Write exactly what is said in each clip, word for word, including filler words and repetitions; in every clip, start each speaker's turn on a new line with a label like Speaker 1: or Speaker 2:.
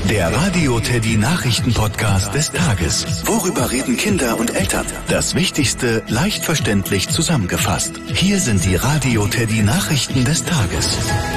Speaker 1: Der Radio Teddy Nachrichten-Podcast des Tages. Worüber reden Kinder und Eltern? Das Wichtigste leicht verständlich zusammengefasst. Hier sind die Radio Teddy Nachrichten des Tages.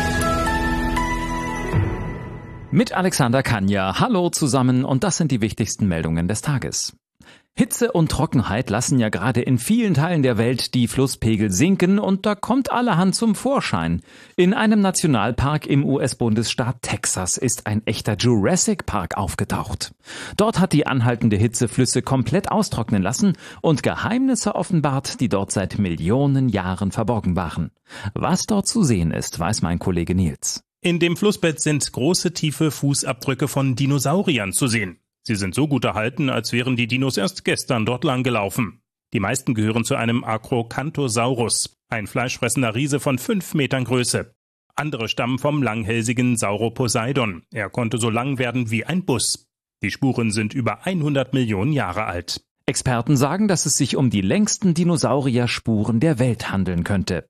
Speaker 2: Mit Alexander Kanja. Hallo zusammen und das sind die wichtigsten Meldungen des Tages. Hitze und Trockenheit lassen ja gerade in vielen Teilen der Welt die Flusspegel sinken und da kommt allerhand zum Vorschein. In einem Nationalpark im U S-Bundesstaat Texas ist ein echter Jurassic Park aufgetaucht. Dort hat die anhaltende Hitze Flüsse komplett austrocknen lassen und Geheimnisse offenbart, die dort seit Millionen Jahren verborgen waren. Was dort zu sehen ist, weiß mein Kollege Nils.
Speaker 3: In dem Flussbett sind große, tiefe Fußabdrücke von Dinosauriern zu sehen. Sie sind so gut erhalten, als wären die Dinos erst gestern dort lang gelaufen. Die meisten gehören zu einem Acrocanthosaurus, ein fleischfressender Riese von fünf Metern Größe. Andere stammen vom langhälsigen Sauroposeidon. Er konnte so lang werden wie ein Bus. Die Spuren sind über hundert Millionen Jahre alt.
Speaker 2: Experten sagen, dass es sich um die längsten Dinosaurierspuren der Welt handeln könnte.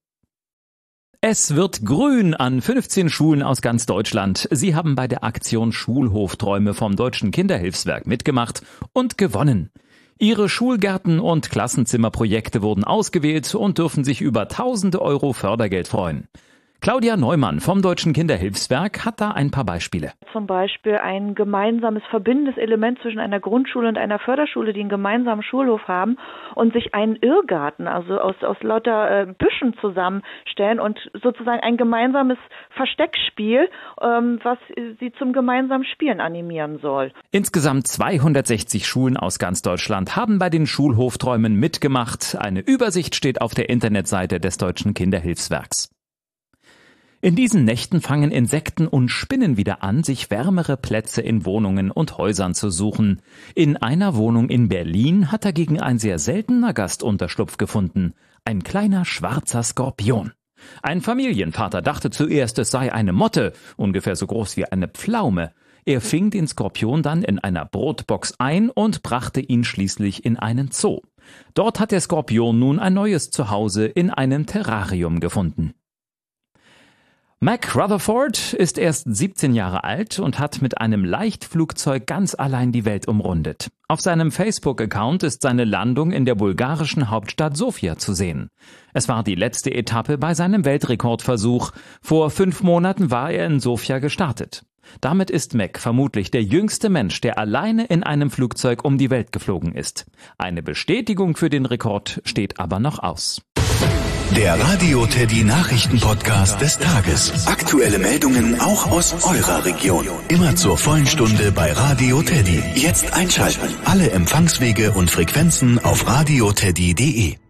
Speaker 2: Es wird grün an fünfzehn Schulen aus ganz Deutschland. Sie haben bei der Aktion Schulhofträume vom Deutschen Kinderhilfswerk mitgemacht und gewonnen. Ihre Schulgärten- und Klassenzimmerprojekte wurden ausgewählt und dürfen sich über tausende Euro Fördergeld freuen. Claudia Neumann vom Deutschen Kinderhilfswerk hat da ein paar Beispiele.
Speaker 4: Zum Beispiel ein gemeinsames verbindendes Element zwischen einer Grundschule und einer Förderschule, die einen gemeinsamen Schulhof haben und sich einen Irrgarten, also aus, aus lauter äh, Büschen zusammenstellen und sozusagen ein gemeinsames Versteckspiel, ähm, was sie zum gemeinsamen Spielen animieren soll.
Speaker 2: Insgesamt zweihundertsechzig Schulen aus ganz Deutschland haben bei den Schulhofträumen mitgemacht. Eine Übersicht steht auf der Internetseite des Deutschen Kinderhilfswerks. In diesen Nächten fangen Insekten und Spinnen wieder an, sich wärmere Plätze in Wohnungen und Häusern zu suchen. In einer Wohnung in Berlin hat dagegen ein sehr seltener Gast Unterschlupf gefunden. Ein kleiner schwarzer Skorpion. Ein Familienvater dachte zuerst, es sei eine Motte, ungefähr so groß wie eine Pflaume. Er fing den Skorpion dann in einer Brotbox ein und brachte ihn schließlich in einen Zoo. Dort hat der Skorpion nun ein neues Zuhause in einem Terrarium gefunden. Mac Rutherford ist erst siebzehn Jahre alt und hat mit einem Leichtflugzeug ganz allein die Welt umrundet. Auf seinem Facebook-Account ist seine Landung in der bulgarischen Hauptstadt Sofia zu sehen. Es war die letzte Etappe bei seinem Weltrekordversuch. Vor fünf Monaten war er in Sofia gestartet. Damit ist Mac vermutlich der jüngste Mensch, der alleine in einem Flugzeug um die Welt geflogen ist. Eine Bestätigung für den Rekord steht aber noch aus.
Speaker 1: Der Radio Teddy Nachrichten-Podcast des Tages. Aktuelle Meldungen auch aus eurer Region. Immer zur vollen Stunde bei Radio Teddy. Jetzt einschalten. Alle Empfangswege und Frequenzen auf radioteddy punkt de.